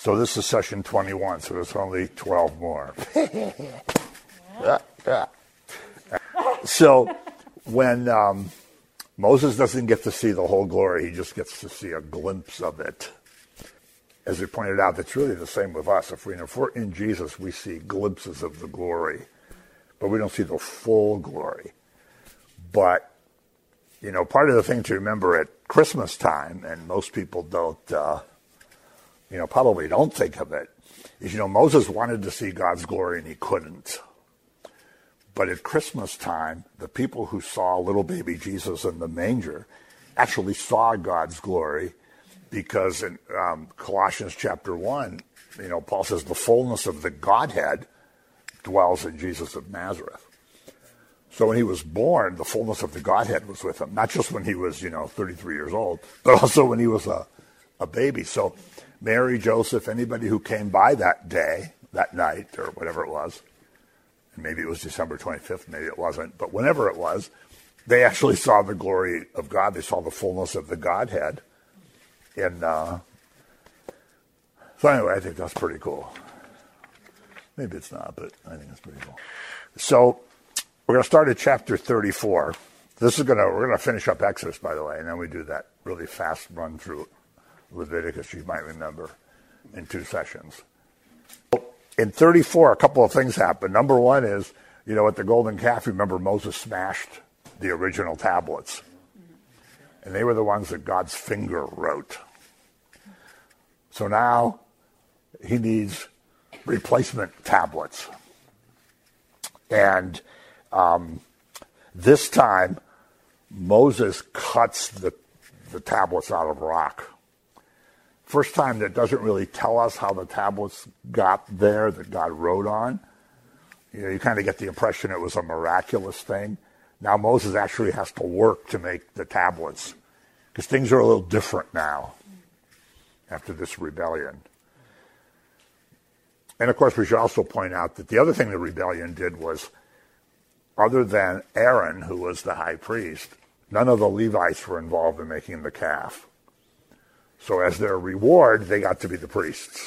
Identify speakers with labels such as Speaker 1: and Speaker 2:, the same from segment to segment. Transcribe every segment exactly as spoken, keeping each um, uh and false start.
Speaker 1: So this is session twenty-one, so there's only twelve more. So when um, Moses doesn't get to see the whole glory, he just gets to see a glimpse of it. As we pointed out, it's really the same with us. If, we, if we're in Jesus, we see glimpses of the glory, but we don't see the full glory. But, you know, part of the thing to remember at Christmas time, and most people don't, uh, you know, probably don't think of it, is, you know, Moses wanted to see God's glory and he couldn't. But at Christmas time, the people who saw little baby Jesus in the manger actually saw God's glory, because in um, Colossians chapter one, you know, Paul says the fullness of the Godhead dwells in Jesus of Nazareth. So when he was born, the fullness of the Godhead was with him, not just when he was, you know, thirty-three years old, but also when he was a, a baby. So Mary, Joseph, anybody who came by that day, that night, or whatever it was, and maybe it was December twenty-fifth, maybe it wasn't, but whenever it was, they actually saw the glory of God. They saw the fullness of the Godhead. And uh, so anyway, I think that's pretty cool. Maybe it's not, but I think it's pretty cool. So we're going to start at chapter thirty-four. This is going to we're going to finish up Exodus, by the way, and then we do that really fast run through Leviticus, you might remember, in two sessions. In thirty-four, a couple of things happen. Number one is, you know, at the golden calf, remember Moses smashed the original tablets. And they were the ones that God's finger wrote. So now he needs replacement tablets. And um, this time, Moses cuts the, the tablets out of rock. First time that doesn't really tell us how the tablets got there that God wrote on. You know, you kind of get the impression it was a miraculous thing. Now Moses actually has to work to make the tablets, because things are a little different now after this rebellion. And of course, we should also point out that the other thing the rebellion did was, other than Aaron, who was the high priest, none of the Levites were involved in making the calf. So as their reward, they got to be the priests.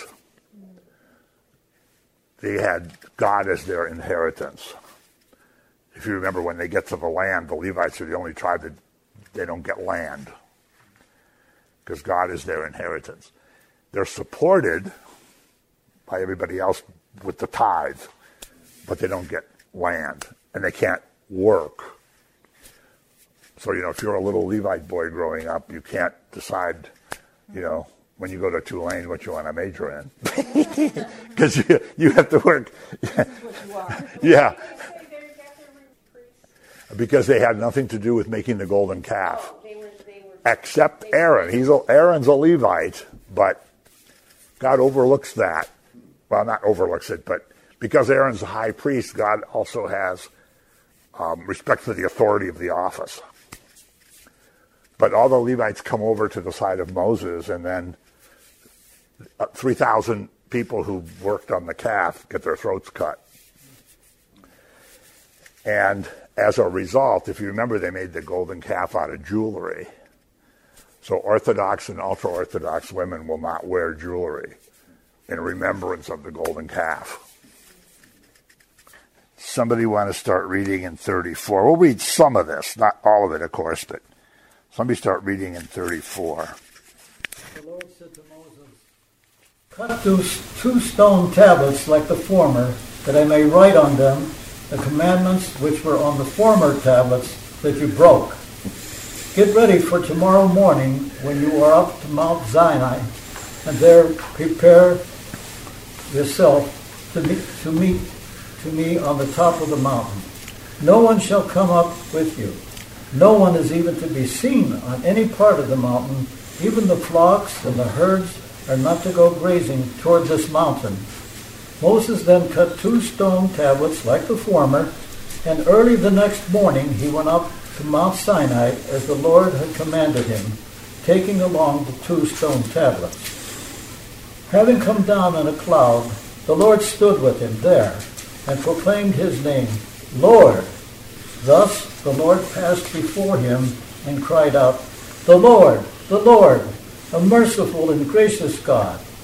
Speaker 1: They had God as their inheritance. If you remember, when they get to the land, the Levites are the only tribe that they don't get land, because God is their inheritance. They're supported by everybody else with the tithe, but they don't get land, and they can't work. So, you know, if you're a little Levite boy growing up, you can't decide, you know, when you go to Tulane what you want to major in. Because you, you have to work. Yeah. Because they had nothing to do with making the golden calf.
Speaker 2: Oh, they were, they were,
Speaker 1: except Aaron. He's a, Aaron's a Levite, but God overlooks that. Well, not overlooks it, but because Aaron's a high priest, God also has um, respect for the authority of the office. But all the Levites come over to the side of Moses, and then uh, three thousand people who worked on the calf get their throats cut. And as a result, if you remember, they made the golden calf out of jewelry. So Orthodox and ultra-Orthodox women will not wear jewelry in remembrance of the golden calf. Somebody want to start reading in thirty-four. We'll read some of this, not all of it, of course, but somebody start reading in thirty-four.
Speaker 3: The Lord said to Moses, "Cut those two stone tablets like the former, that I may write on them the commandments which were on the former tablets that you broke. Get ready for tomorrow morning when you are up to Mount Sinai, and there prepare yourself to meet, to meet to me on the top of the mountain. No one shall come up with you. No one is even to be seen on any part of the mountain. Even the flocks and the herds are not to go grazing toward this mountain." Moses then cut two stone tablets like the former, and early the next morning he went up to Mount Sinai as the Lord had commanded him, taking along the two stone tablets. Having come down in a cloud, the Lord stood with him there and proclaimed his name, Lord. Thus the Lord passed before him and cried out, "The Lord, the Lord, a merciful and gracious God,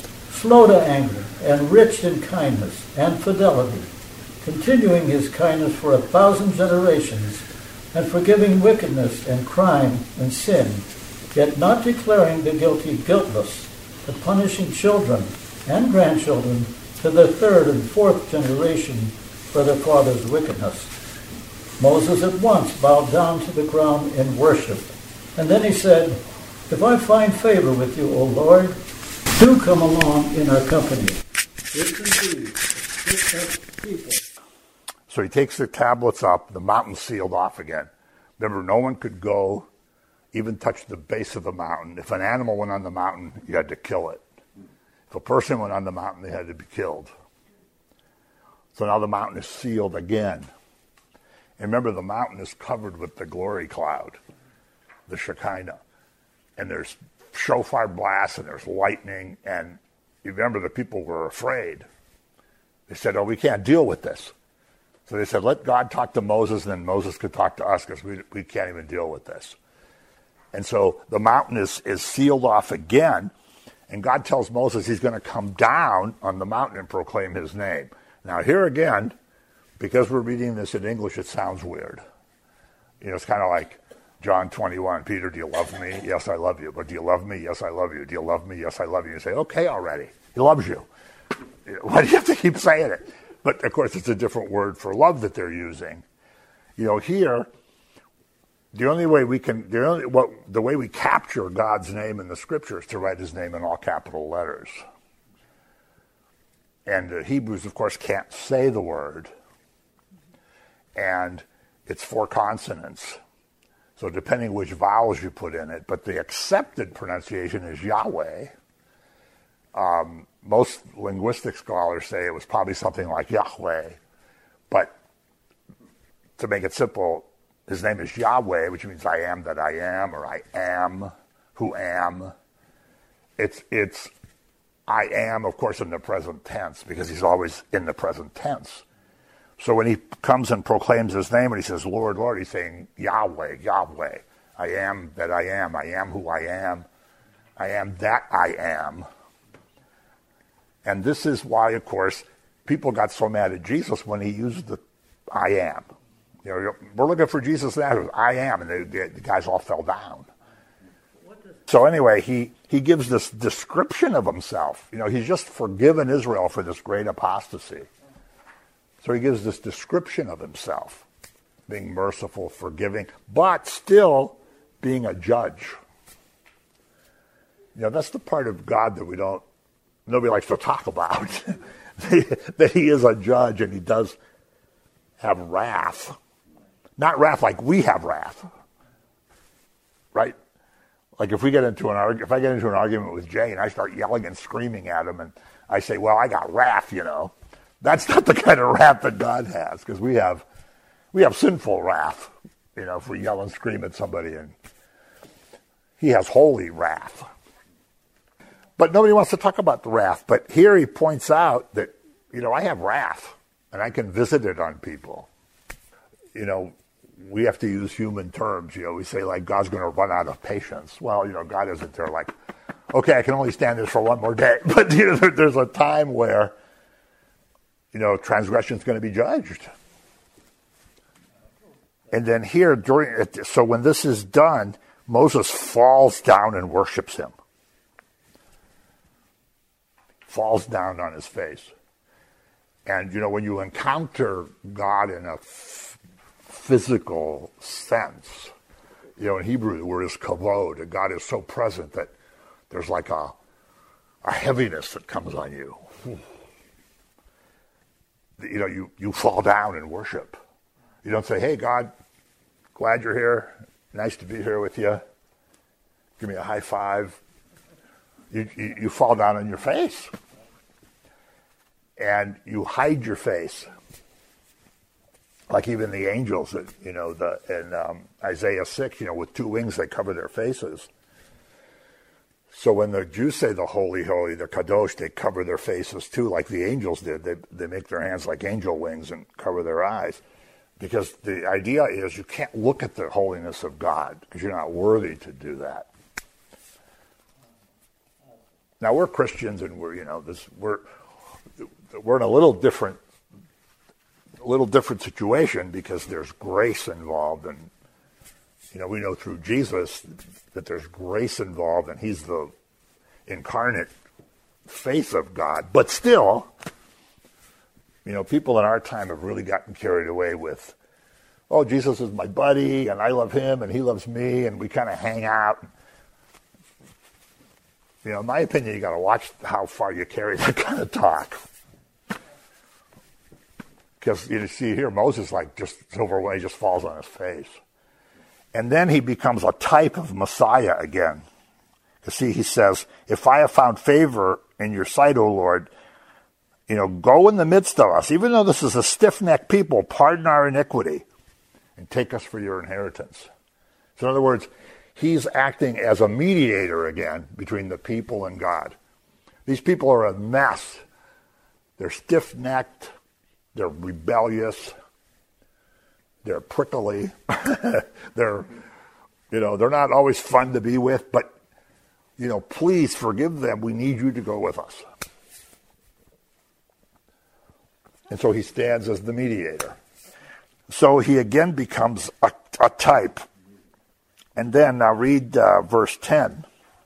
Speaker 3: slow to anger, and rich in kindness and fidelity, continuing his kindness for a thousand generations, and forgiving wickedness and crime and sin, yet not declaring the guilty guiltless, but punishing children and grandchildren to the third and fourth generation for their father's wickedness. Moses at once bowed down to the ground in worship. And then he said, "If I find favor with you, O Lord, do come along in our company. This indeed is fit people."
Speaker 1: So he takes the tablets up, the mountain's sealed off again. Remember, no one could go, even touch the base of the mountain. If an animal went on the mountain, you had to kill it. If a person went on the mountain, they had to be killed. So now the mountain is sealed again. And remember, the mountain is covered with the glory cloud, the Shekinah. And there's shofar blasts and there's lightning. And you remember the people were afraid. They said, "Oh, we can't deal with this." So they said, "Let God talk to Moses, and then Moses could talk to us because we, we can't even deal with this." And so the mountain is, is sealed off again. And God tells Moses he's going to come down on the mountain and proclaim his name. Now here again, because we're reading this in English, it sounds weird. You know, it's kind of like John twenty-one, "Peter, do you love me? Yes, I love you. But do you love me? Yes, I love you. Do you love me? Yes, I love you." You say, "Okay, already. He loves you. Why do you have to keep saying it?" But, of course, it's a different word for love that they're using. You know, here, the only way we can, the only, what, the way we capture God's name in the Scripture is to write his name in all capital letters. And the Hebrews, of course, can't say the word. And it's four consonants. So depending which vowels you put in it, but the accepted pronunciation is Yahweh. Um, most linguistic scholars say it was probably something like Yahweh. But to make it simple, his name is Yahweh, which means I am that I am, or I am who am. It's, it's I am, of course, in the present tense, because he's always in the present tense. So when he comes and proclaims his name and he says, "Lord, Lord," he's saying Yahweh, Yahweh. I am that I am. I am who I am. I am that I am. And this is why, of course, people got so mad at Jesus when he used the I am. You know, we're looking for Jesus now. I am. And the, the guys all fell down. So anyway, he, he gives this description of himself. You know, he's just forgiven Israel for this great apostasy. So he gives this description of himself, being merciful, forgiving, but still being a judge. You know, that's the part of God that we don't, nobody likes to talk about. That he is a judge and he does have wrath. Not wrath like we have wrath. Right? Like if we get into an arg- if I get into an argument with Jay and I start yelling and screaming at him and I say, "Well, I got wrath," you know. That's not the kind of wrath that God has, because we have we have sinful wrath, you know, if we yell and scream at somebody, and he has holy wrath. But nobody wants to talk about the wrath. But here he points out that, you know, I have wrath, and I can visit it on people. You know, we have to use human terms. You know, we say, like, God's going to run out of patience. Well, you know, God isn't there like, okay, I can only stand this for one more day. But, you know, there, there's a time where, you know, transgression is going to be judged. And then here, during so when this is done, Moses falls down and worships him. Falls down on his face. And, you know, when you encounter God in a f- physical sense, you know, in Hebrew, the word is kavod, and God is so present that there's like a, a heaviness that comes on you. You know, you, you fall down and worship. You don't say, "Hey, God, glad you're here. Nice to be here with you. Give me a high five." You, you, you fall down on your face. And you hide your face. Like even the angels, you know, the, in um, Isaiah six, you know, with two wings, they cover their faces. So when the Jews say the holy, holy, the kadosh, they cover their faces too, like the angels did. They they make their hands like angel wings and cover their eyes. Because the idea is you can't look at the holiness of God because you're not worthy to do that. Now we're Christians, and we're you know this we're we're in a little different a little different situation because there's grace involved, and you know we know through Jesus that there's grace involved, and he's the incarnate face of God. But still, you know, people in our time have really gotten carried away with, oh, Jesus is my buddy, and I love him, and he loves me, and we kind of hang out. You know, in my opinion, you got to watch how far you carry that kind of talk. Because you see here, Moses, like, just overwhelmed, he just falls on his face. And then he becomes a type of Messiah again. You see, he says, if I have found favor in your sight, O Lord, you know, go in the midst of us. Even though this is a stiff-necked people, pardon our iniquity and take us for your inheritance. So in other words, he's acting as a mediator again between the people and God. These people are a mess. They're stiff-necked. They're rebellious. They're prickly. they're, you know, they're not always fun to be with, but, you know, please forgive them. We need you to go with us. And so he stands as the mediator. So he again becomes a, a type. And then now read uh, verse ten.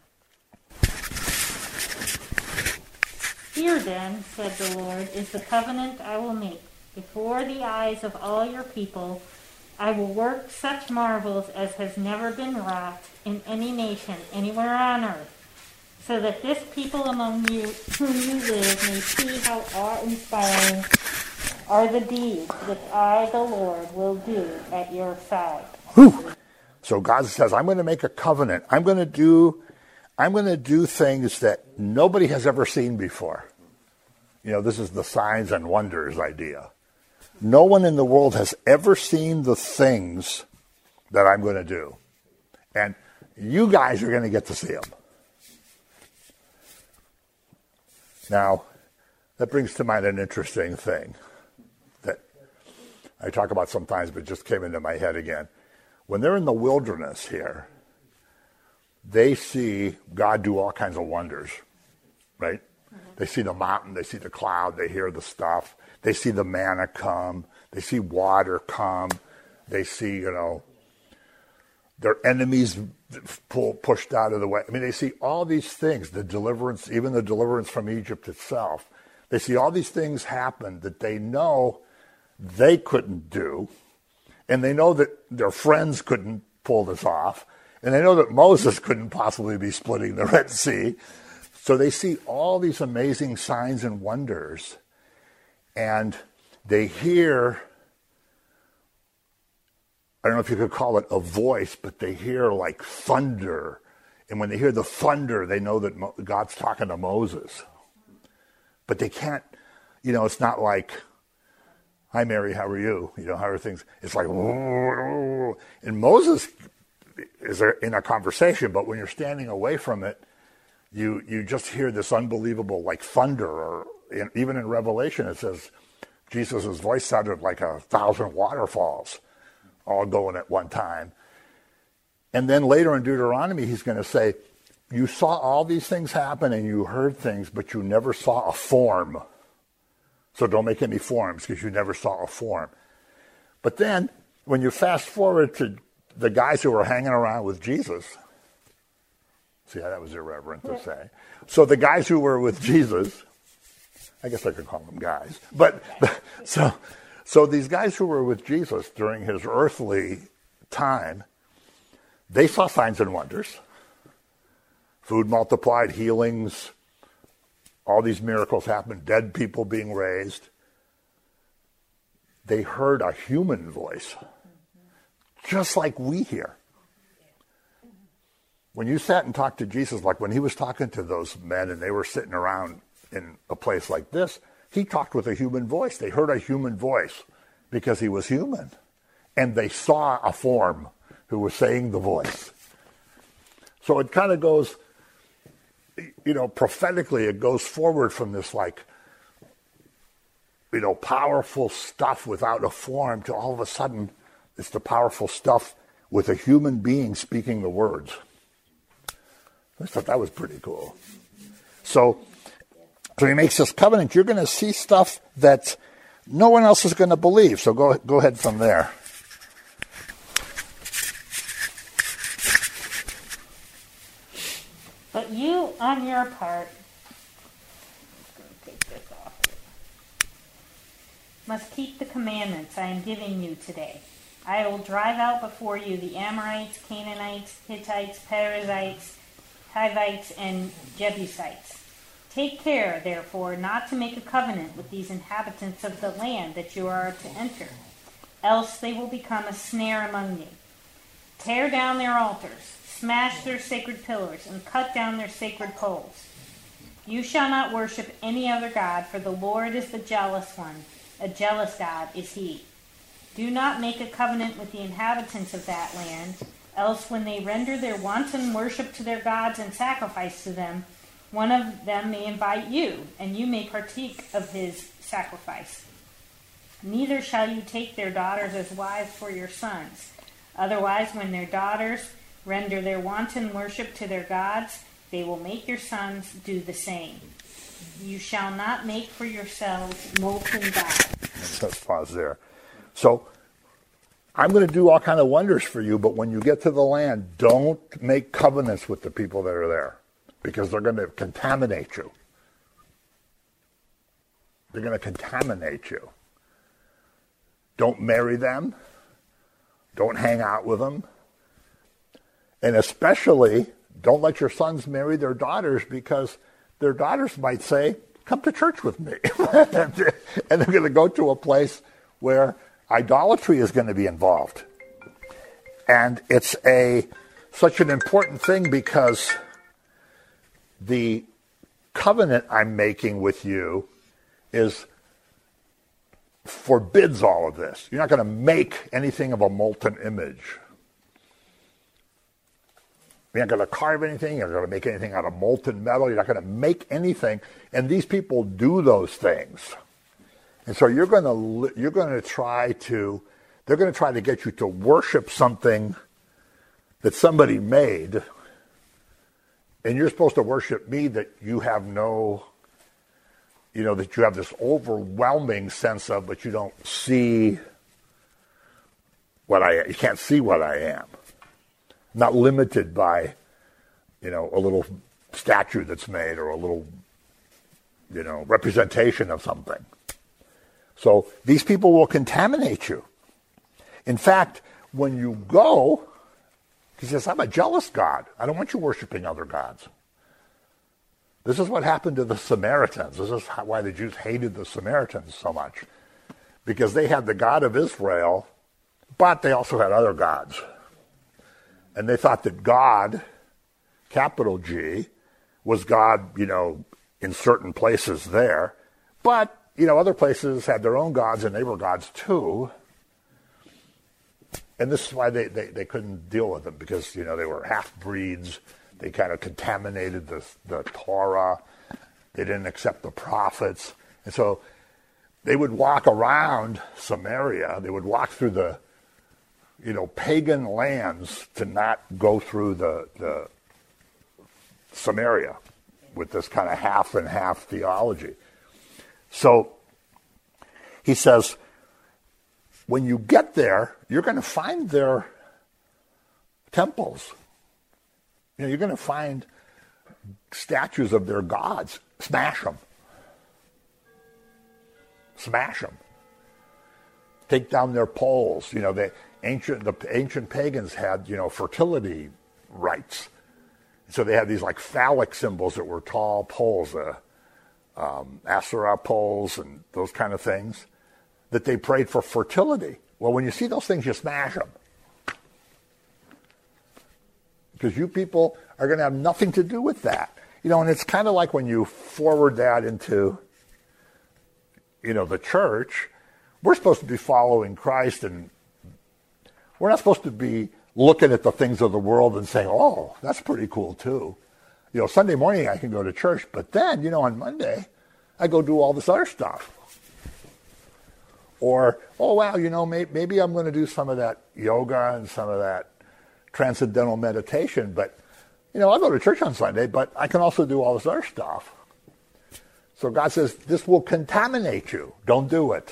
Speaker 2: Here then, said the Lord, is the covenant I will make. Before the eyes of all your people, I will work such marvels as has never been wrought in any nation anywhere on earth, so that this people among you whom you live may see how awe-inspiring are the deeds which I, the Lord, will do at your side.
Speaker 1: Whew. So God says, I'm going to make a covenant. I'm going to do, I'm going to do things that nobody has ever seen before. You know, this is the signs and wonders idea. No one in the world has ever seen the things that I'm going to do. And you guys are going to get to see them. Now, that brings to mind an interesting thing that I talk about sometimes, but just came into my head again. When they're in the wilderness here, they see God do all kinds of wonders, right? Mm-hmm. They see the mountain, they see the cloud, they hear the stuff, they see the manna come, they see water come, they see, you know, their enemies pull, pushed out of the way. I mean, they see all these things, the deliverance, even the deliverance from Egypt itself. They see all these things happen that they know they couldn't do, and they know that their friends couldn't pull this off, and they know that Moses couldn't possibly be splitting the Red Sea. So they see all these amazing signs and wonders, and they hear, I don't know if you could call it a voice, but they hear like thunder. And when they hear the thunder, they know that Mo- God's talking to Moses. But they can't, you know, it's not like, hi, Mary, how are you? You know, how are things? It's like, and Moses is in a conversation, but when you're standing away from it, you you just hear this unbelievable, like thunder, or in, even in Revelation, it says Jesus' voice sounded like a thousand waterfalls all going at one time. And then later in Deuteronomy, he's going to say, you saw all these things happen and you heard things, but you never saw a form. So don't make any forms because you never saw a form. But then when you fast forward to the guys who were hanging around with Jesus, see how that was irreverent to say. So the guys who were with Jesus, I guess I could call them guys, but so so these guys who were with Jesus during his earthly time, they saw signs and wonders. Food multiplied, healings, all these miracles happened, dead people being raised. They heard a human voice, just like we hear. When you sat and talked to Jesus, like when he was talking to those men and they were sitting around in a place like this, he talked with a human voice. They heard a human voice because he was human. And they saw a form who was saying the voice. So it kind of goes, you know, prophetically, it goes forward from this like, you know, powerful stuff without a form to all of a sudden it's the powerful stuff with a human being speaking the words. I thought that was pretty cool. So, so he makes this covenant. You're going to see stuff that no one else is going to believe. So go go ahead from there.
Speaker 2: But you, on your part, take this off, must keep the commandments I am giving you today. I will drive out before you the Amorites, Canaanites, Hittites, Perizzites, Hivites, and Jebusites. Take care, therefore, not to make a covenant with these inhabitants of the land that you are to enter, else they will become a snare among you. Tear down their altars, smash their sacred pillars, and cut down their sacred poles. You shall not worship any other god, for the Lord is the jealous one. A jealous God is he. Do not make a covenant with the inhabitants of that land, else when they render their wanton worship to their gods and sacrifice to them, one of them may invite you, and you may partake of his sacrifice. Neither shall you take their daughters as wives for your sons. Otherwise, when their daughters render their wanton worship to their gods, they will make your sons do the same. You shall not make for yourselves molten gods.
Speaker 1: Let's pause there. So, I'm going to do all kind of wonders for you, but when you get to the land, don't make covenants with the people that are there, because they're going to contaminate you. They're going to contaminate you. Don't marry them. Don't hang out with them. And especially, don't let your sons marry their daughters, because their daughters might say, come to church with me. And they're going to go to a place where idolatry is going to be involved. And it's a such an important thing, because the covenant I'm making with you is forbids all of this. You're not going to make anything of a molten image. You're not going to carve anything. You're not going to make anything out of molten metal. You're not going to make anything. And these people do those things. And so you're going to you're going to try to they're going to try to get you to worship something that somebody made, and you're supposed to worship me that you have no, you know, that you have this overwhelming sense of, but you don't see what I you can't see what I am. I'm not limited by, you know, a little statue that's made or a little, you know, representation of something. So these people will contaminate you. In fact, when you go, he says, I'm a jealous God. I don't want you worshiping other gods. This is what happened to the Samaritans. This is how, why the Jews hated the Samaritans so much. Because they had the God of Israel, but they also had other gods. And they thought that God, capital G, was God, you know, in certain places there. But you know, other places had their own gods, and they were gods too. And this is why they, they, they couldn't deal with them, because, you know, they were half-breeds. They kind of contaminated the, the Torah. They didn't accept the prophets. And so they would walk around Samaria. They would walk through the, you know, pagan lands to not go through the, the Samaria with this kind of half and half theology. So he says, when you get there, you're going to find their temples. You know, you're going to find statues of their gods. Smash them. Smash them. Take down their poles. You know, the ancient the ancient pagans had, you know, fertility rites. So they had these like phallic symbols that were tall poles. Uh, Um, Asherah poles and those kind of things, that they prayed for fertility. Well, when you see those things, you smash them. Because you people are going to have nothing to do with that. You know, and it's kind of like when you forward that into, you know, the church, we're supposed to be following Christ, and we're not supposed to be looking at the things of the world and saying, oh, that's pretty cool too. You know, Sunday morning I can go to church, but then, you know, on Monday, I go do all this other stuff. Or, oh, wow, you know, may, maybe I'm going to do some of that yoga and some of that transcendental meditation, but, you know, I'll go to church on Sunday, but I can also do all this other stuff. So God says, this will contaminate you. Don't do it.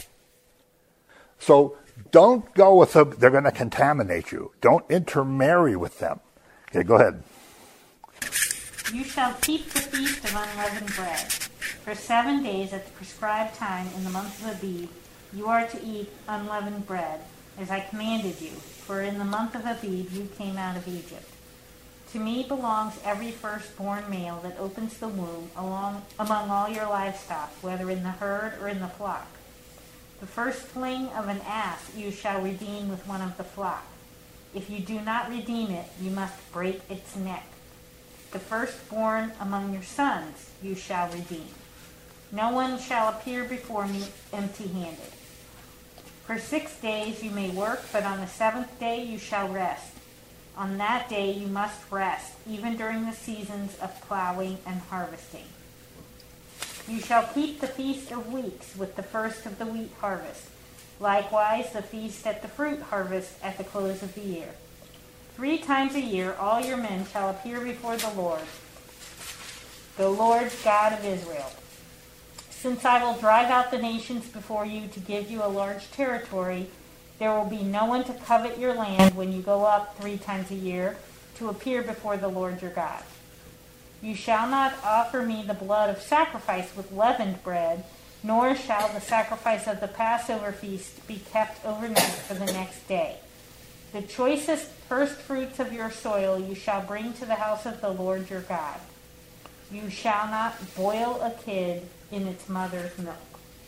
Speaker 1: So don't go with them. They're going to contaminate you. Don't intermarry with them. Okay, go ahead.
Speaker 2: You shall keep the feast of unleavened bread. For seven days at the prescribed time in the month of Abib, you are to eat unleavened bread, as I commanded you. For in the month of Abib you came out of Egypt. To me belongs every firstborn male that opens the womb along, among all your livestock, whether in the herd or in the flock. The firstling of an ass you shall redeem with one of the flock. If you do not redeem it, you must break its neck. The firstborn among your sons you shall redeem. No one shall appear before me empty-handed. For six days you may work, but on the seventh day you shall rest. On that day you must rest, even during the seasons of plowing and harvesting. You shall keep the Feast of Weeks with the first of the wheat harvest. Likewise the feast at the fruit harvest at the close of the year. Three times a year all your men shall appear before the Lord, the Lord God of Israel. Since I will drive out the nations before you to give you a large territory, there will be no one to covet your land when you go up three times a year to appear before the Lord your God. You shall not offer me the blood of sacrifice with leavened bread, nor shall the sacrifice of the Passover feast be kept overnight for the next day. The choicest first fruits of your soil you shall bring to the house of the Lord your God. You shall not boil a kid in its mother's milk.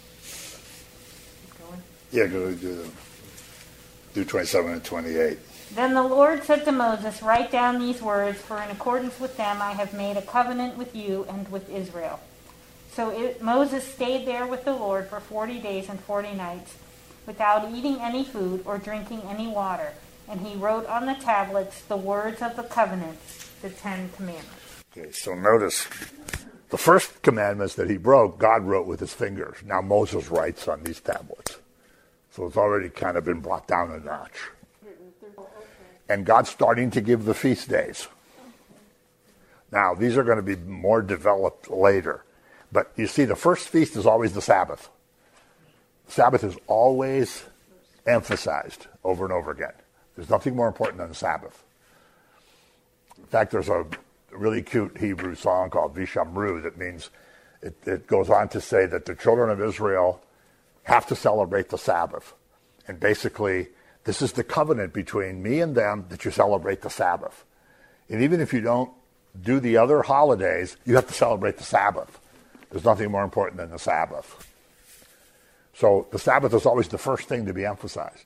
Speaker 2: Keep going.
Speaker 1: Yeah, go do, do twenty-seven and twenty-eight.
Speaker 2: Then the Lord said to Moses, write down these words, for in accordance with them I have made a covenant with you and with Israel. So it, Moses stayed there with the Lord for forty days and forty nights, without eating any food or drinking any water. And he wrote on the tablets the words of the covenant, the Ten Commandments.
Speaker 1: Okay, so notice the first commandments that he broke, God wrote with his fingers. Now Moses writes on these tablets. So it's already kind of been brought down a notch. And God's starting to give the feast days. Now, these are going to be more developed later. But you see, the first feast is always the Sabbath. Sabbath is always emphasized over and over again. There's nothing more important than the Sabbath. In fact, there's a really cute Hebrew song called Vishamru that means, it, it goes on to say that the children of Israel have to celebrate the Sabbath. And basically, this is the covenant between me and them that you celebrate the Sabbath. And even if you don't do the other holidays, you have to celebrate the Sabbath. There's nothing more important than the Sabbath. So the Sabbath is always the first thing to be emphasized.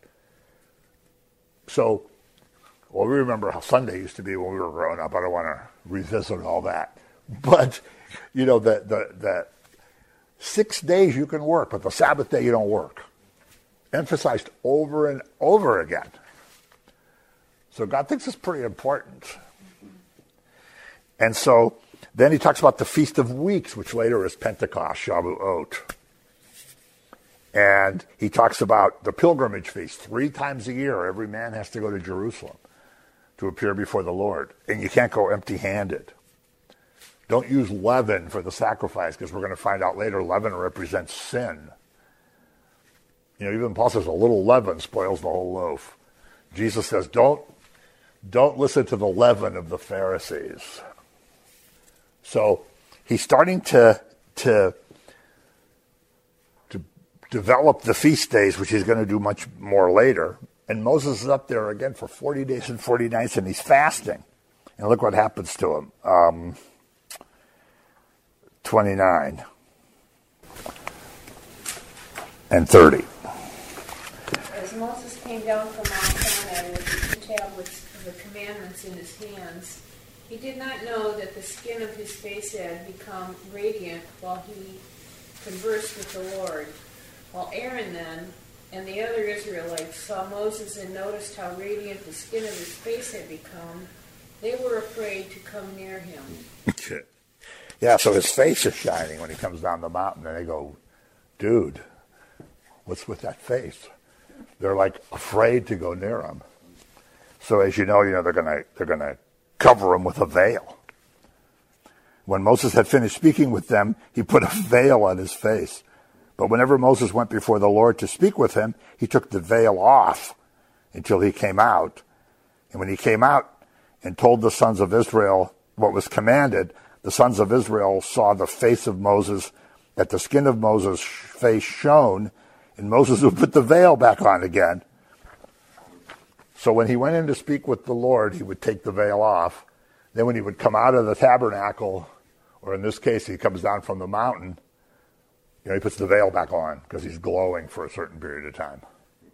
Speaker 1: So, well, we remember how Sunday used to be when we were growing up. I don't want to revisit all that. But, you know, the, the, the six days you can work, but the Sabbath day you don't work. Emphasized over and over again. So God thinks it's pretty important. And so then he talks about the Feast of Weeks, which later is Pentecost, Shavuot. And he talks about the pilgrimage feast. Three times a year, every man has to go to Jerusalem to appear before the Lord. And you can't go empty-handed. Don't use leaven for the sacrifice, because we're going to find out later leaven represents sin. You know, even Paul says a little leaven spoils the whole loaf. Jesus says, don't, don't listen to the leaven of the Pharisees. So he's starting to, to, to develop the feast days, which he's going to do much more later. And Moses is up there again for forty days and forty nights, and he's fasting. And look what happens to him. Um, twenty-nine and thirty.
Speaker 4: As Moses came down from Mount Sinai with the two tablets of the commandments in his hands, he did not know that the skin of his face had become radiant while he conversed with the Lord. While Aaron then and the other Israelites saw Moses and noticed how radiant the skin of his face had become, they were afraid to come near him.
Speaker 1: Yeah, so his face is shining when he comes down the mountain, and they go, dude, what's with that face? They're like afraid to go near him. So as you know, you know they're gonna they're gonna cover him with a veil. When Moses had finished speaking with them, he put a veil on his face. But whenever Moses went before the Lord to speak with him, he took the veil off until he came out. And when he came out and told the sons of Israel what was commanded, the sons of Israel saw the face of Moses, that the skin of Moses' face shone, and Moses would put the veil back on again. So when he went in to speak with the Lord, he would take the veil off. Then when he would come out of the tabernacle, or in this case, he comes down from the mountain, you know, he puts the veil back on because he's glowing for a certain period of time.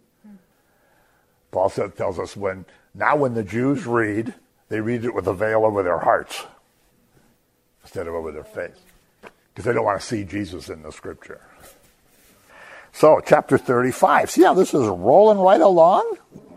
Speaker 1: Paul said, tells us when now when the Jews read, they read it with a veil over their hearts instead of over their face, because they don't want to see Jesus in the scripture. So, chapter thirty-five. See how this is rolling right along?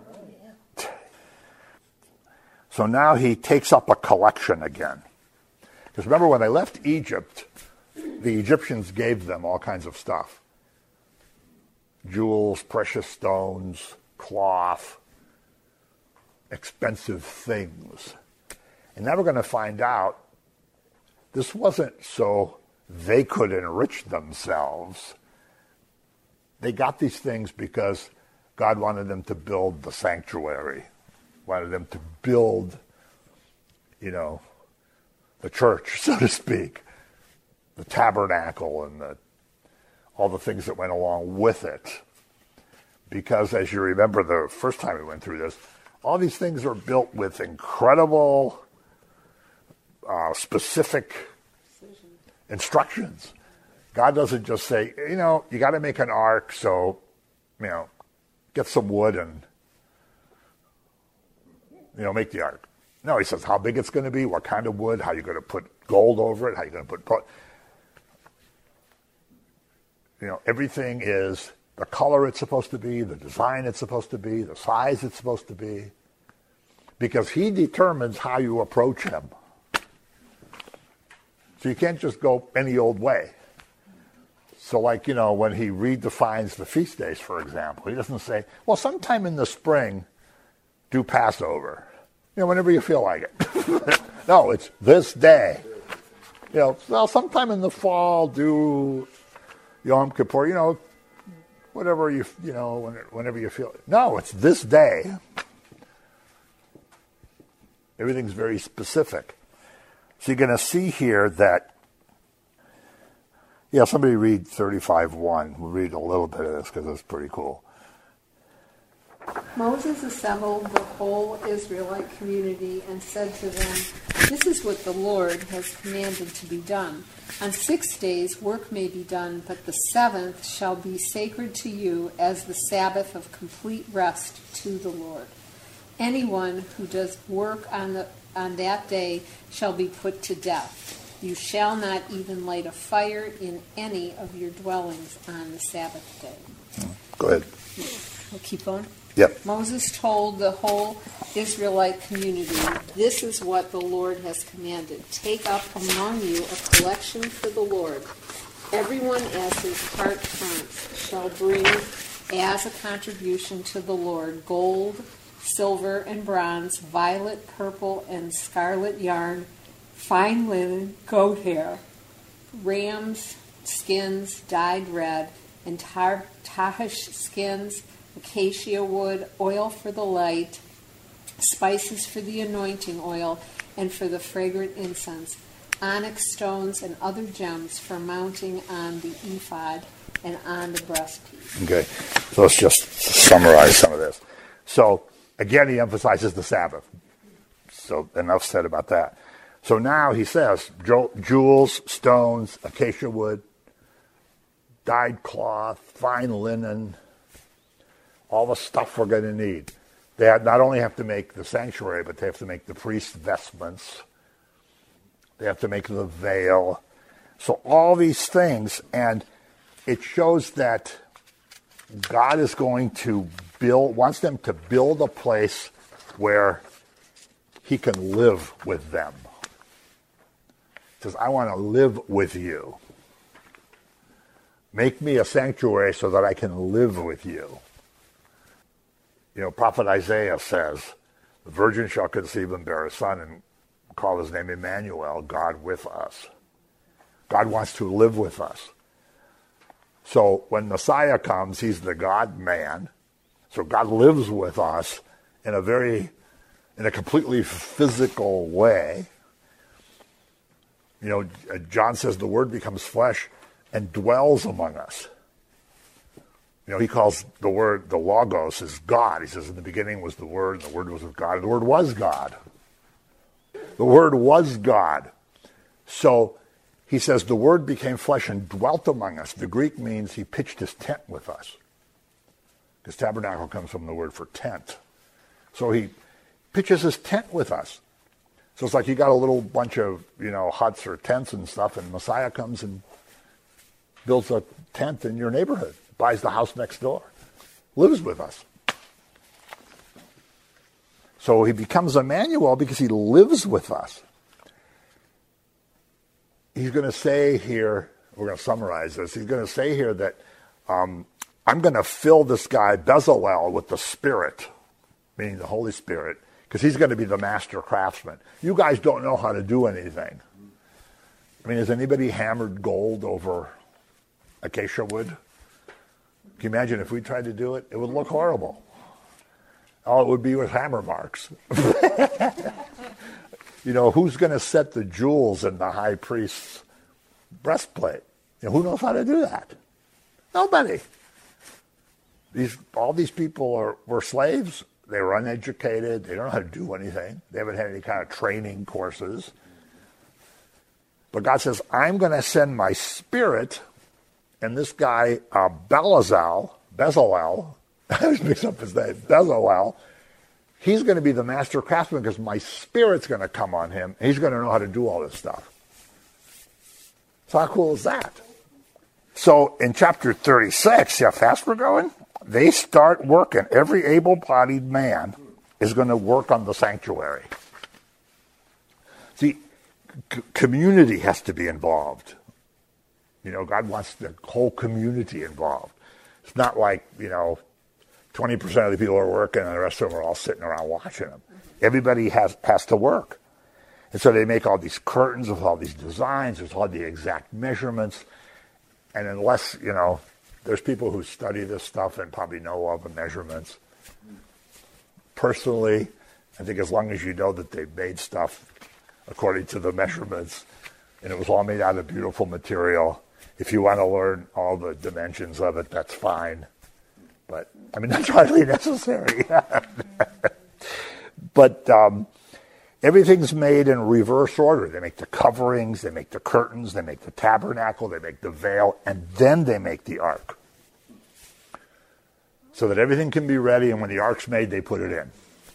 Speaker 1: So now he takes up a collection again. Because remember, when they left Egypt, the Egyptians gave them all kinds of stuff. Jewels, precious stones, cloth, expensive things. And now we're going to find out this wasn't so they could enrich themselves. They got these things because God wanted them to build the sanctuary, wanted them to build, you know, the church, so to speak, the tabernacle and the, all the things that went along with it. Because as you remember the first time we went through this, all these things are built with incredible, uh, specific instructions. God doesn't just say, you know, you got to make an ark, so, you know, get some wood and, you know, make the ark. No, he says how big it's going to be, what kind of wood, how you're going to put gold over it, how you're going to put, you know, everything is the color it's supposed to be, the design it's supposed to be, the size it's supposed to be, because he determines how you approach him. So you can't just go any old way. So like, you know, when he redefines the feast days, for example, he doesn't say, well, sometime in the spring, do Passover. You know, whenever you feel like it. No, it's this day. You know, well, sometime in the fall, do Yom Kippur, you know, whatever you, you know, whenever you feel it. No, it's this day. Everything's very specific. So you're going to see here that, yeah, somebody read thirty-five one. We'll read a little bit of this because it's pretty cool.
Speaker 4: Moses assembled the whole Israelite community and said to them, "This is what the Lord has commanded to be done. On six days work may be done, but the seventh shall be sacred to you as the Sabbath of complete rest to the Lord. Anyone who does work on the on that day shall be put to death. You shall not even light a fire in any of your dwellings on the Sabbath day."
Speaker 1: Go ahead.
Speaker 4: We'll keep going.
Speaker 1: Yep.
Speaker 4: Moses told the whole Israelite community, "This is what the Lord has commanded. Take up among you a collection for the Lord. Everyone as his heart counts shall bring as a contribution to the Lord gold, silver and bronze, violet, purple, and scarlet yarn, fine linen, goat hair, rams' skins dyed red, and tar- tahish skins, acacia wood, oil for the light, spices for the anointing oil, and for the fragrant incense, onyx stones and other gems for mounting on the ephod and on the breastpiece."
Speaker 1: Okay, so let's just summarize some of this. So, again, he emphasizes the Sabbath. So, enough said about that. So now he says, jewels, stones, acacia wood, dyed cloth, fine linen, all the stuff we're going to need. They not only have to make the sanctuary, but they have to make the priest's vestments. They have to make the veil. So all these things, and it shows that God is going to build, wants them to build a place where he can live with them. He says, I want to live with you. Make me a sanctuary so that I can live with you. You know, Prophet Isaiah says, the virgin shall conceive and bear a son, and call his name Emmanuel, God with us. God wants to live with us. So when Messiah comes, he's the God-man. So God lives with us in a very, in a completely physical way. You know, John says the Word becomes flesh and dwells among us. You know, he calls the Word, the Logos, is God. He says in the beginning was the Word, and the Word was with God, and the Word was God. The Word was God. So he says the Word became flesh and dwelt among us. The Greek means he pitched his tent with us. Because tabernacle comes from the word for tent. So he pitches his tent with us. So it's like you got a little bunch of, you know, huts or tents and stuff, and Messiah comes and builds a tent in your neighborhood, buys the house next door, lives with us. So he becomes Emmanuel because he lives with us. He's going to say here, we're going to summarize this, he's going to say here that um, I'm going to fill this guy, Bezalel, with the Spirit, meaning the Holy Spirit, because he's going to be the master craftsman. You guys don't know how to do anything. I mean, has anybody hammered gold over acacia wood? Can you imagine if we tried to do it? It would look horrible. All it would be was hammer marks. You know, who's going to set the jewels in the high priest's breastplate? You know, who knows how to do that? Nobody. These all these people are were slaves. They were uneducated. They don't know how to do anything. They haven't had any kind of training courses. But God says, I'm going to send my Spirit, and this guy, uh, Bezalel, Bezalel, I always mix up his name, Bezalel, he's going to be the master craftsman because my Spirit's going to come on him, and he's going to know how to do all this stuff. So how cool is that? So in chapter thirty-six, see how fast we're going? They start working. Every able-bodied man is going to work on the sanctuary. See, c- community has to be involved. You know, God wants the whole community involved. It's not like, you know, twenty percent of the people are working and the rest of them are all sitting around watching them. Everybody has, has to work. And so they make all these curtains with all these designs, with all the exact measurements. And unless, you know, there's people who study this stuff and probably know all the measurements. Personally, I think as long as you know that they made stuff according to the measurements, and it was all made out of beautiful material, if you want to learn all the dimensions of it, that's fine. But, I mean, that's hardly necessary. But um, everything's made in reverse order. They make the coverings, they make the curtains, they make the tabernacle, they make the veil, and then they make the ark. So that everything can be ready, and when the ark's made, they put it in.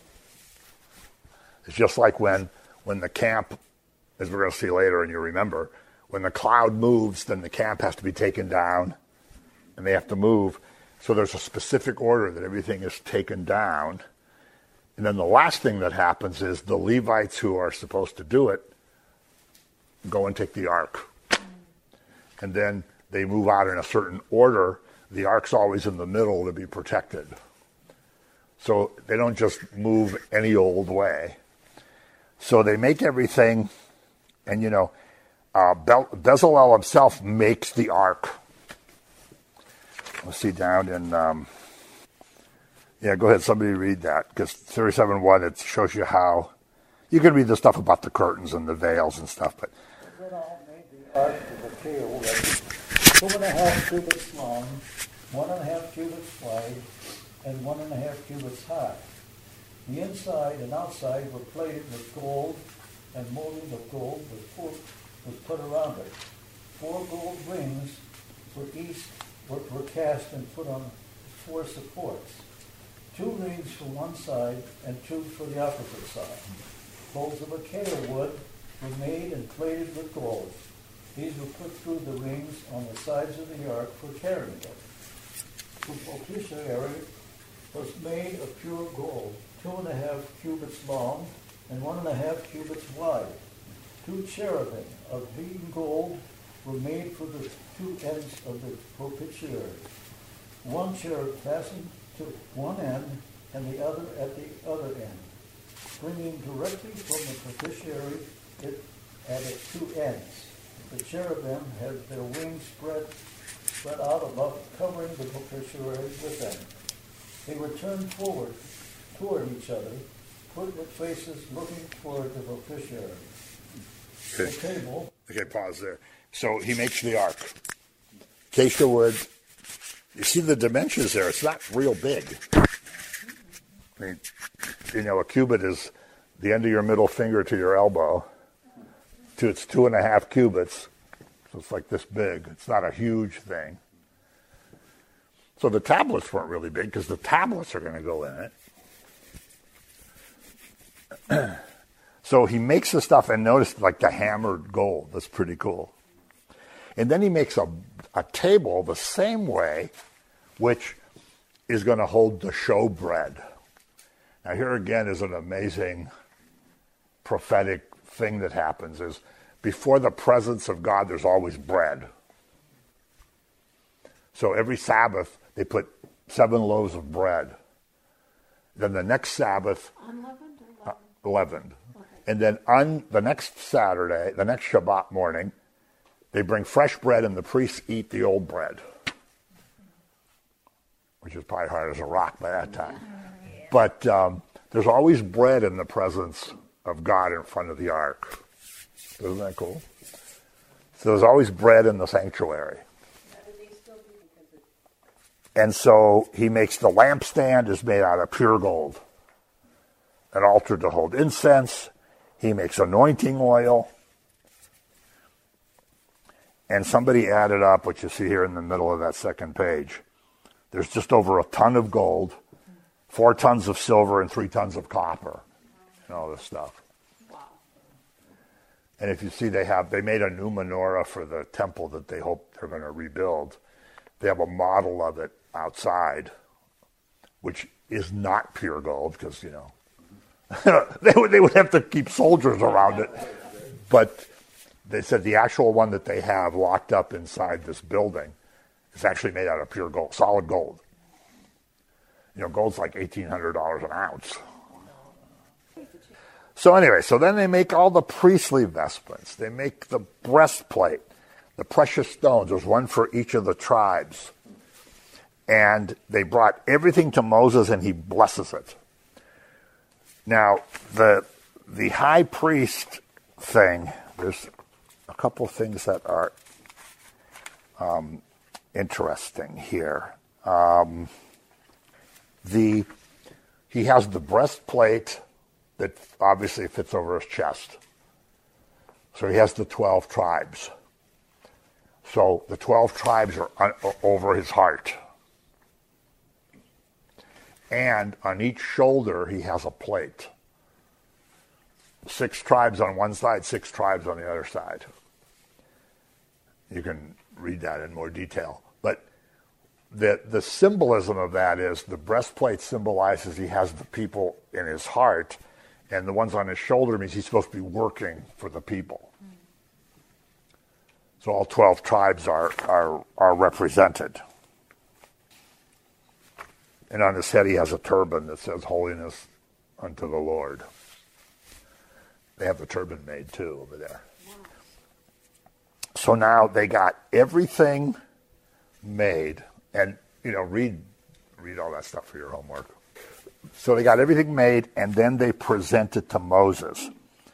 Speaker 1: It's just like when, when the camp, as we're going to see later, and you remember, when the cloud moves, then the camp has to be taken down, and they have to move. So there's a specific order that everything is taken down. And then the last thing that happens is the Levites who are supposed to do it go and take the ark. And then they move out in a certain order. The ark's always in the middle to be protected. So they don't just move any old way. So they make everything, and you know, uh, Bezalel himself makes the ark. Let's see down in... Um, Yeah, go ahead. Somebody read that, because thirty-seven one, it shows you how... You can read the stuff about the curtains and the veils and stuff, but...
Speaker 3: Bezalel made the ark of a cable two and a half cubits long, one and a half cubits wide, and one and a half cubits high. The inside and outside were plated with gold, and molding of gold was put, was put around it. Four gold rings were each were, were cast and put on four supports. Two rings for one side and two for the opposite side. Poles of acacia wood were made and plated with gold. These were put through the rings on the sides of the ark for carrying it. The propitiatory was made of pure gold, two and a half cubits long and one and a half cubits wide. Two cherubim of beaten gold were made for the two ends of the propitiatory. One cherub fastened to one end and the other at the other end, springing directly from the propitiatory it at its two ends. The cherubim had their wings spread, spread out above, covering the propitiatory with them. They were turned forward toward each other, put with faces looking toward the propitiatory.
Speaker 1: Okay.
Speaker 3: The table.
Speaker 1: Okay, pause there. So he makes the ark. Acacia wood. You see the dimensions there. It's not real big. I mean, you know, a cubit is the end of your middle finger to your elbow. To it's two and a half cubits. So it's like this big. It's not a huge thing. So the tablets weren't really big because the tablets are going to go in it. So he makes the stuff, and notice like the hammered gold. That's pretty cool. And then he makes a, a table the same way, which is going to hold the showbread. Now here again is an amazing prophetic thing that happens is before the presence of God, there's always bread. So every Sabbath, they put seven loaves of bread. Then the next Sabbath,
Speaker 4: Unleavened or leavened?
Speaker 1: uh, leavened. Okay. And then on the next Saturday, the next Shabbat morning, they bring fresh bread and the priests eat the old bread, which is probably hard as a rock by that time. Yeah. But um, there's always bread in the presence of God in front of the ark. Isn't that cool? So there's always bread in the sanctuary. And so he makes the lampstand is made out of pure gold. An altar to hold incense. He makes anointing oil. And somebody added up, what you see here in the middle of that second page. There's just over a ton of gold, four tons of silver, and three tons of copper, and all this stuff. Wow. And if you see, they have they made a new menorah for the temple that they hope they're going to rebuild. They have a model of it outside, which is not pure gold because, you know, they would they would have to keep soldiers around it. But they said the actual one that they have locked up inside this building is actually made out of pure gold, solid gold. You know, gold's like eighteen hundred dollars an ounce. So anyway, so then they make all the priestly vestments. They make the breastplate, the precious stones. There's one for each of the tribes. And they brought everything to Moses, and he blesses it. Now, the the high priest thing, there's a couple of things that are um, interesting here. Um, the he has the breastplate that obviously fits over his chest. So he has the twelve tribes. So the twelve tribes are un- over his heart. And on each shoulder, he has a plate. Six tribes on one side, six tribes on the other side. You can read that in more detail. But the the symbolism of that is the breastplate symbolizes he has the people in his heart, and the ones on his shoulder means he's supposed to be working for the people. So all twelve tribes are are, are represented. And on his head he has a turban that says holiness unto the Lord. They have the turban made too over there. So now they got everything made, and you know, read read all that stuff for your homework. So they got everything made, and then they present it to Moses.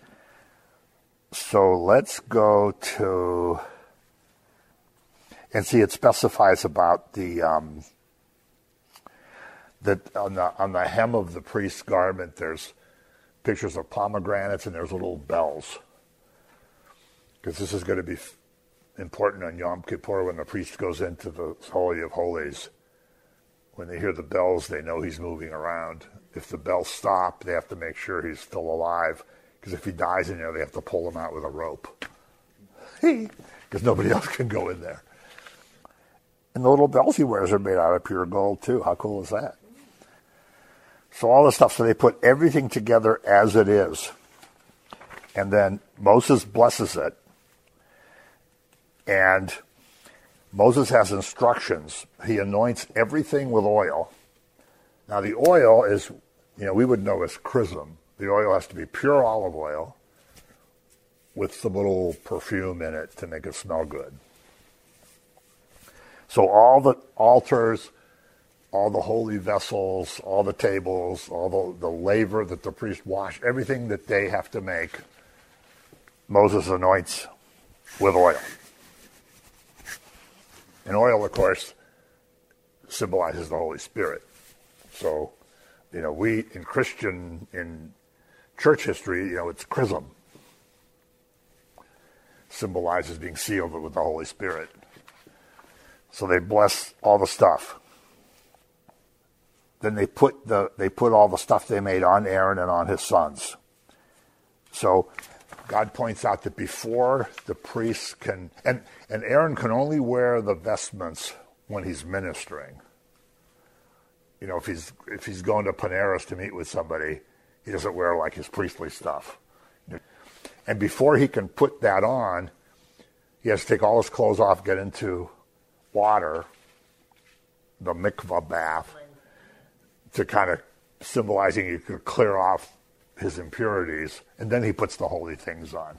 Speaker 1: So let's go to, and see, it specifies about the um, that on the on the hem of the priest's garment, there's pictures of pomegranates and there's little bells, because this is going to be important on Yom Kippur when the priest goes into the Holy of Holies. When they hear the bells, they know he's moving around. If the bells stop, they have to make sure he's still alive, because if he dies in there, they have to pull him out with a rope, because nobody else can go in there. And the little bells he wears are made out of pure gold too. How cool is that? So all this stuff, so they put everything together as it is. And then Moses blesses it. And Moses has instructions. He anoints everything with oil. Now the oil is, you know, we would know as chrism. The oil has to be pure olive oil with some little perfume in it to make it smell good. So all the altars, all the holy vessels, all the tables, all the, the laver that the priest wash, everything that they have to make, Moses anoints with oil. And oil, of course, symbolizes the Holy Spirit. So, you know, we, in Christian, in church history, you know, it's chrism. Symbolizes being sealed with the Holy Spirit. So they bless all the stuff. Then they put the they put all the stuff they made on Aaron and on his sons. So God points out that before the priests can, and, and Aaron can only wear the vestments when he's ministering. You know, if he's if he's going to Paneras to meet with somebody, he doesn't wear like his priestly stuff. And before he can put that on, he has to take all his clothes off, get into water, the mikvah bath, to kind of symbolizing he could clear off his impurities, and then he puts the holy things on.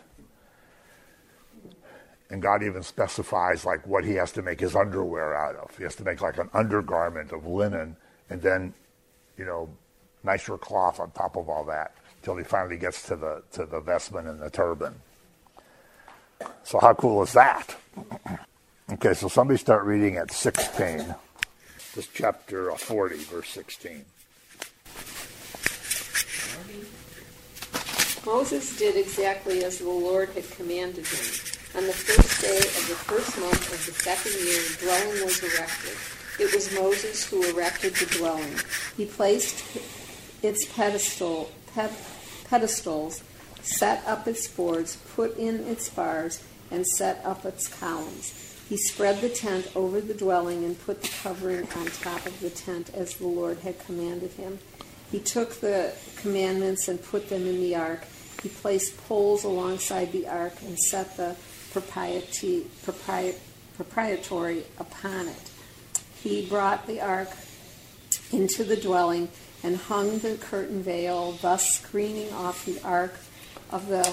Speaker 1: And God even specifies like what he has to make his underwear out of. He has to make like an undergarment of linen, and then, you know, nicer cloth on top of all that, until he finally gets to the to the vestment and the turban. So how cool is that? Okay, so somebody start reading at sixteen. This chapter forty, verse sixteen.
Speaker 4: Moses did exactly as the Lord had commanded him. On the first day of the first month of the second year, the dwelling was erected. It was Moses who erected the dwelling. He placed its pedestal, ped, pedestals, set up its boards, put in its bars, and set up its columns. He spread the tent over the dwelling and put the covering on top of the tent as the Lord had commanded him. He took the commandments and put them in the ark. He placed poles alongside the ark and set the propriety, propri, proprietary upon it. He brought the ark into the dwelling and hung the curtain veil, thus screening off the ark of the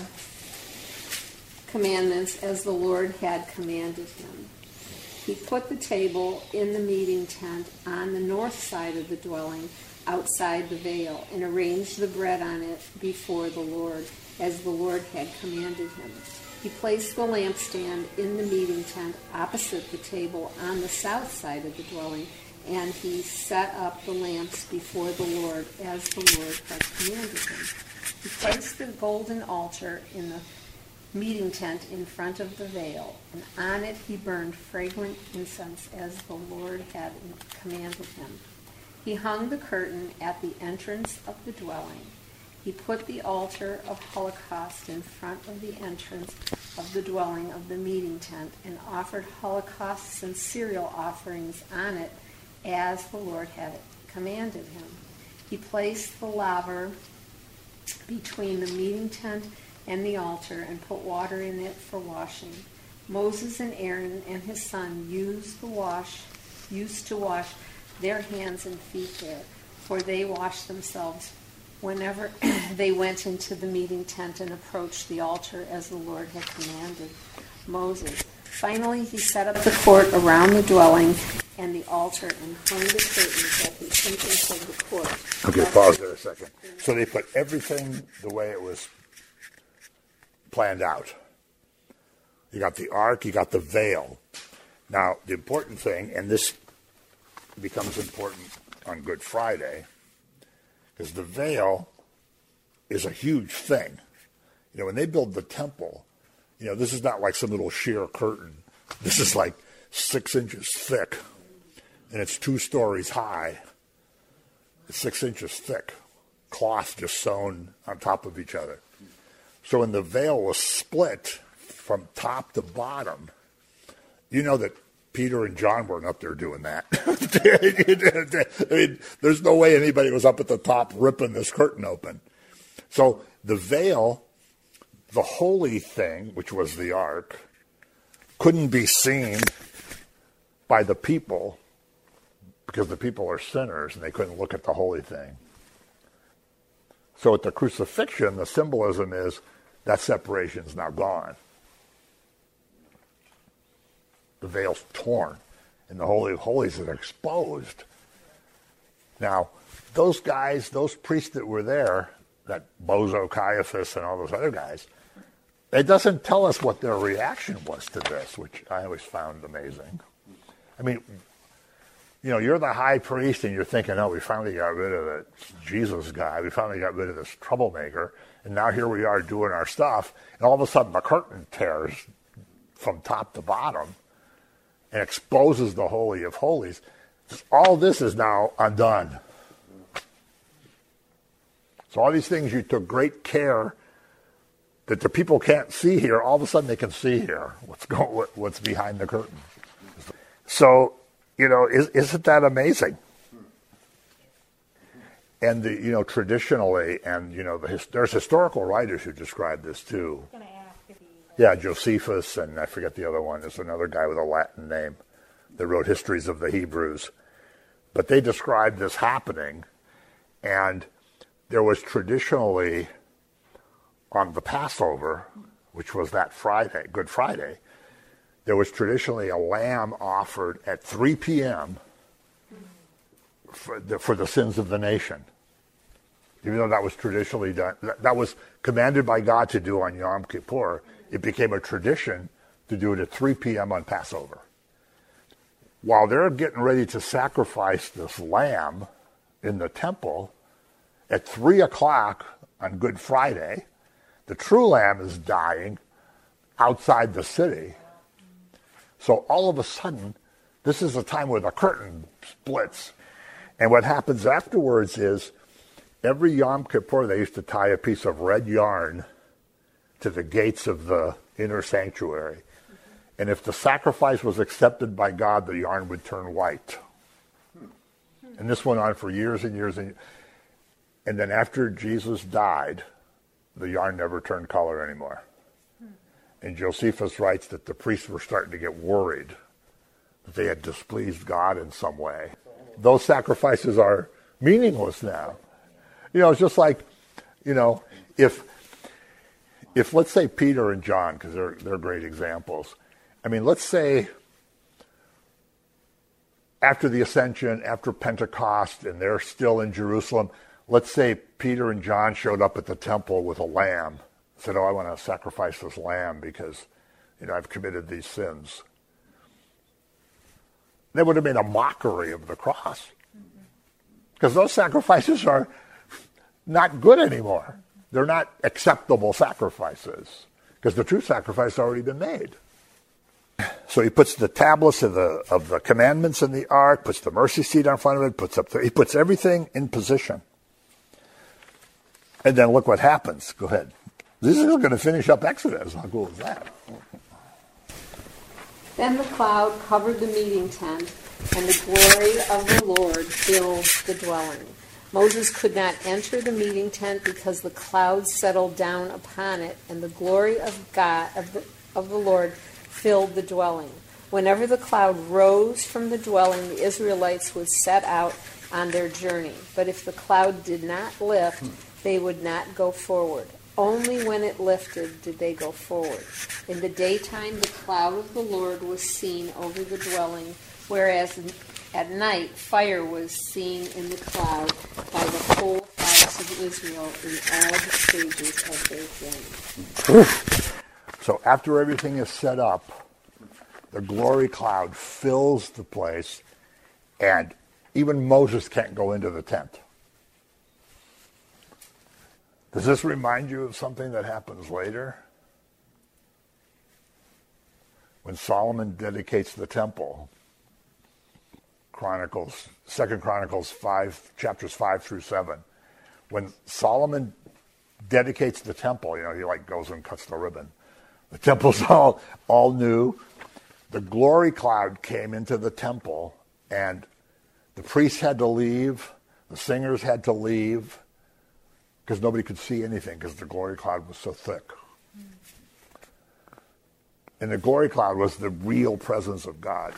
Speaker 4: commandments as the Lord had commanded him. He put the table in the meeting tent on the north side of the dwelling, outside the veil, and arranged the bread on it before the Lord, as the Lord had commanded him. He placed the lampstand in the meeting tent opposite the table on the south side of the dwelling, and he set up the lamps before the Lord, as the Lord had commanded him. He placed the golden altar in the meeting tent in front of the veil, and on it he burned fragrant incense as the Lord had commanded him. He hung the curtain at the entrance of the dwelling. He put the altar of holocaust in front of the entrance of the dwelling of the meeting tent, and offered holocausts and cereal offerings on it as the Lord had commanded him. He placed the laver between the meeting tent and the altar and put water in it for washing. Moses and Aaron and his son used the wash, used to wash their hands and feet there, for they washed themselves whenever they went into the meeting tent and approached the altar as the Lord had commanded Moses. Finally, he set up the court around the dwelling and the altar and hung the curtains at the entrance of the court.
Speaker 1: Okay, pause there a second. So they put everything the way it was planned out. You got the ark, you got the veil. Now, the important thing, and this becomes important on Good Friday, is the veil is a huge thing. You know, when they build the temple, you know, this is not like some little sheer curtain. This is like six inches thick, and it's two stories high. It's six inches thick, cloth just sewn on top of each other. So when the veil was split from top to bottom, you know that Peter and John weren't up there doing that. I mean, there's no way anybody was up at the top ripping this curtain open. So the veil, the holy thing, which was the ark, couldn't be seen by the people because the people are sinners and they couldn't look at the holy thing. So at the crucifixion, the symbolism is that separation is now gone. The veil's torn, and the Holy of Holies is exposed. Now, those guys, those priests that were there, that bozo Caiaphas and all those other guys, it doesn't tell us what their reaction was to this, which I always found amazing. I mean, you know, you're the high priest and you're thinking, oh, we finally got rid of the Jesus guy. We finally got rid of this troublemaker. And now here we are doing our stuff. And all of a sudden the curtain tears from top to bottom and exposes the Holy of Holies. All this is now undone. So all these things you took great care that the people can't see here, all of a sudden they can see here what's going, what's behind the curtain. So, you know, is, isn't that amazing? And the, you know, traditionally, and you know, the his, there's historical writers who describe this too.
Speaker 2: I'm gonna ask if you-
Speaker 1: Yeah, Josephus, and I forget the other one. There's another guy with a Latin name that wrote histories of the Hebrews. But they described this happening, and there was traditionally on the Passover, which was that Friday, Good Friday, there was traditionally a lamb offered at three p.m. for the, for the sins of the nation. Even though that was traditionally done, that, that was commanded by God to do on Yom Kippur, it became a tradition to do it at three p.m. on Passover. While they're getting ready to sacrifice this lamb in the temple, at three o'clock on Good Friday, the true lamb is dying outside the city. So all of a sudden, this is a time where the curtain splits. And what happens afterwards is, every Yom Kippur, they used to tie a piece of red yarn to the gates of the inner sanctuary. And if the sacrifice was accepted by God, the yarn would turn white. And this went on for years and years. And, and then after Jesus died, the yarn never turned color anymore. And Josephus writes that the priests were starting to get worried that they had displeased God in some way. Those sacrifices are meaningless now. You know, it's just like, you know, if, if let's say Peter and John, because they're, they're great examples. I mean, let's say after the ascension, after Pentecost, and they're still in Jerusalem, let's say Peter and John showed up at the temple with a lamb, said, oh, I want to sacrifice this lamb because, you know, I've committed these sins. That would have been a mockery of the cross. Because those sacrifices are not good anymore. They're not acceptable sacrifices because the true sacrifice has already been made. So he puts the tablets of the of the commandments in the ark, puts the mercy seat in front of it, puts up the, he puts everything in position. And then look what happens. Go ahead. This is going to finish up Exodus. How cool is that?
Speaker 4: Then the cloud covered the meeting tent, and the glory of the Lord filled the dwelling. Moses could not enter the meeting tent because the cloud settled down upon it, and the glory of God of the, of the Lord filled the dwelling. Whenever the cloud rose from the dwelling, the Israelites would set out on their journey. But if the cloud did not lift, they would not go forward. Only when it lifted did they go forward. In the daytime, the cloud of the Lord was seen over the dwelling, whereas at night, fire was seen in the cloud by the whole house of Israel in all the stages of their journey.
Speaker 1: So after everything is set up, the glory cloud fills the place, and even Moses can't go into the tent. Does this remind you of something that happens later? When Solomon dedicates the temple, Chronicles, Second Chronicles five, chapters five through seven. When Solomon dedicates the temple, you know, he like goes and cuts the ribbon. The temple's all all new. The glory cloud came into the temple, and the priests had to leave, the singers had to leave, because nobody could see anything because the glory cloud was so thick. And the glory cloud was the real presence of God.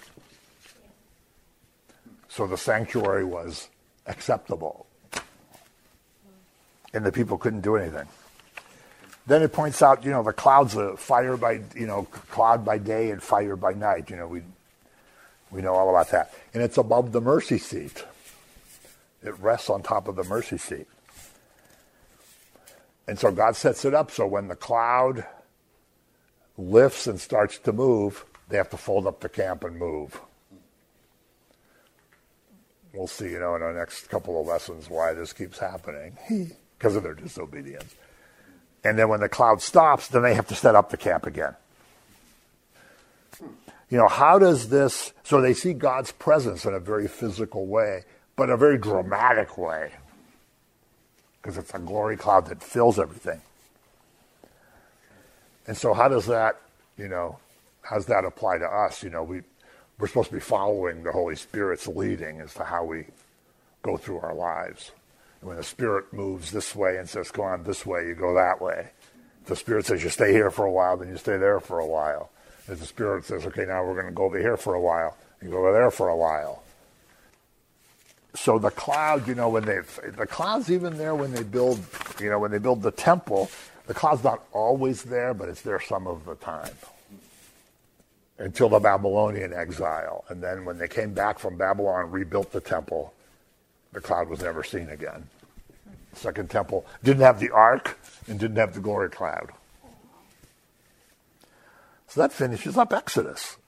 Speaker 1: So the sanctuary was acceptable. And the people couldn't do anything. Then it points out, you know, the clouds are fire by, you know, cloud by day and fire by night. You know, we we know all about that. And it's above the mercy seat. It rests on top of the mercy seat. And so God sets it up so when the cloud lifts and starts to move, they have to fold up the camp and move. We'll see, you know, in our next couple of lessons why this keeps happening because of their disobedience. And then when the cloud stops, then they have to set up the camp again. You know, how does this, so they see God's presence in a very physical way, but a very dramatic way, because it's a glory cloud that fills everything. And so how does that, you know, how does that apply to us? You know, we, we're supposed to be following the Holy Spirit's leading as to how we go through our lives. And when the Spirit moves this way and says, go on this way, you go that way. If the Spirit says you stay here for a while, then you stay there for a while. If the Spirit says, okay, now we're going to go over here for a while, you go over there for a while. So the cloud, you know, when they, the cloud's even there when they build, you know, when they build the temple, the cloud's not always there, but it's there some of the time. Until the Babylonian exile. And then when they came back from Babylon and rebuilt the temple, the cloud was never seen again. The second temple didn't have the ark and didn't have the glory cloud. So that finishes up Exodus.